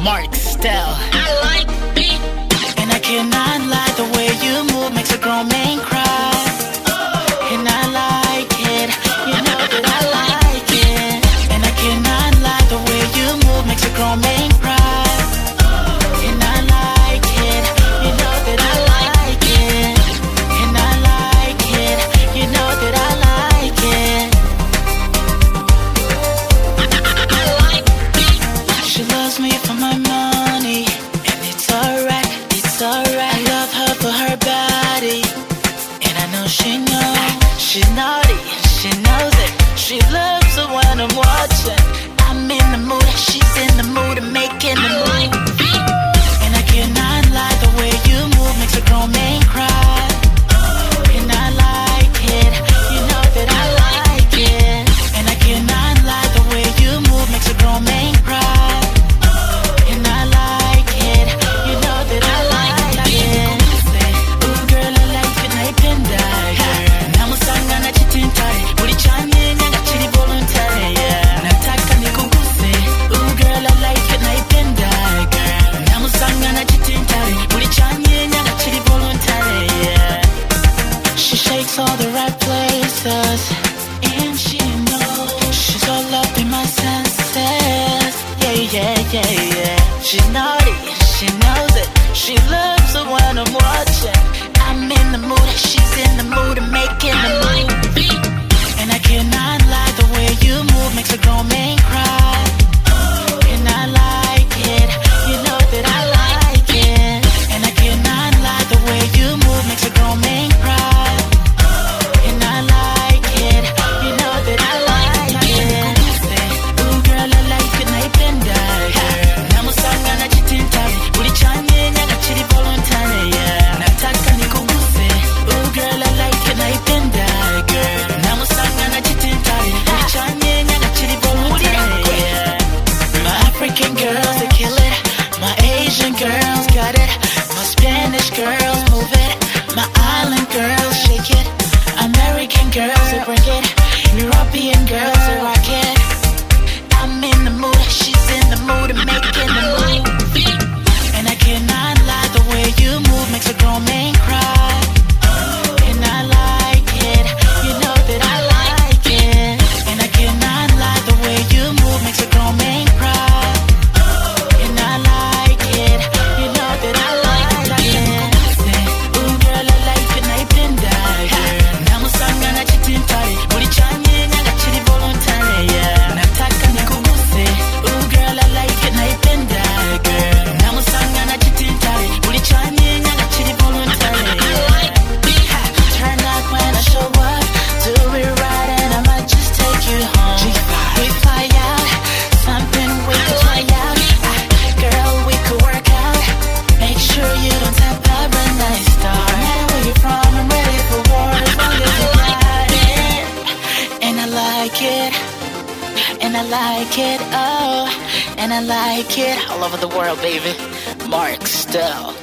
Mark Stell. I like beat. And I cannot lie, the way you move makes a grown man cry. And I like it, you know that I like it. And I cannot lie, the way you move makes a grown man cry. And I like it, you know that I like it. And I like it, you know that I like it. I like beat. She loves me for my money, and it's alright, it's alright. I love her for her body, and I know she knows. She's naughty, she knows it. She loves it when I'm watching. I'm in the mood, she's in the mood of making the move. And I cannot lie, the way you move makes a grown man cry. And I like it, you know that I like it. And I cannot lie, the way you move makes a grown man cry. And I like it, you know that I like it. Ooh girl, I like it, 나입힌다. 나무 상관아 짙은타리 우리 찬이냐 같이 voluntary. 나타까 네 곳곳에. Ooh girl, I like it, 나입힌다. 나무 상관아 짙은타리 우리 찬이냐 같이 voluntary. She shakes all the right places, and she knows she's all up in my senses. Yeah. She's naughty, she knows it. She loves it when I'm watching. I'm in the mood, she's in the mood of making the move. And I cannot lie, the way you move makes a grown man cry. And I like it, you know that I like it. And I cannot lie, the way you move makes a grown man cry. And I like it, you know that I like it. Ooh girl, I like it, 나입힌다. 나무 상관아 짙은타리 우리 찬이냐 같이 voluntary. 나타까 네 곳곳에. Ooh girl, I like it, 나입힌다. 나무 상관아 짙은타리 우리 찬이냐 같이 voluntary. My African girls, they kill it. My Asian girls got it. My Spanish girls move it. My island girls shake it. American girls, they break it. European girls, they rock it. I'm in the mood, she's in the mood of making the move. And I cannot lie, the way you move makes a grown man cry. And I like it, you know that I like it. And I cannot lie, the way you move makes a grown man cry. And I like it, you know that I like it. Ooh girl, I like it, 나입힌다. 나무 상관아 짙은타리 우리 찬이냐 같이 voluntary. 나타까 네 곳곳에. Ooh girl, I like it, 나입힌다. 나무 상관아 짙은타리 우리 찬이냐 같이 voluntary. Turn up when I show up, do it right and I might just take you home. We fly out, something we could try out. Girl, we could work out. Make sure you don't tap out a nice star. No matter where you're from, I'm ready for war as long as you got it. And I like it, and I like it, oh. And I like it all over the world, baby. Mark Stell.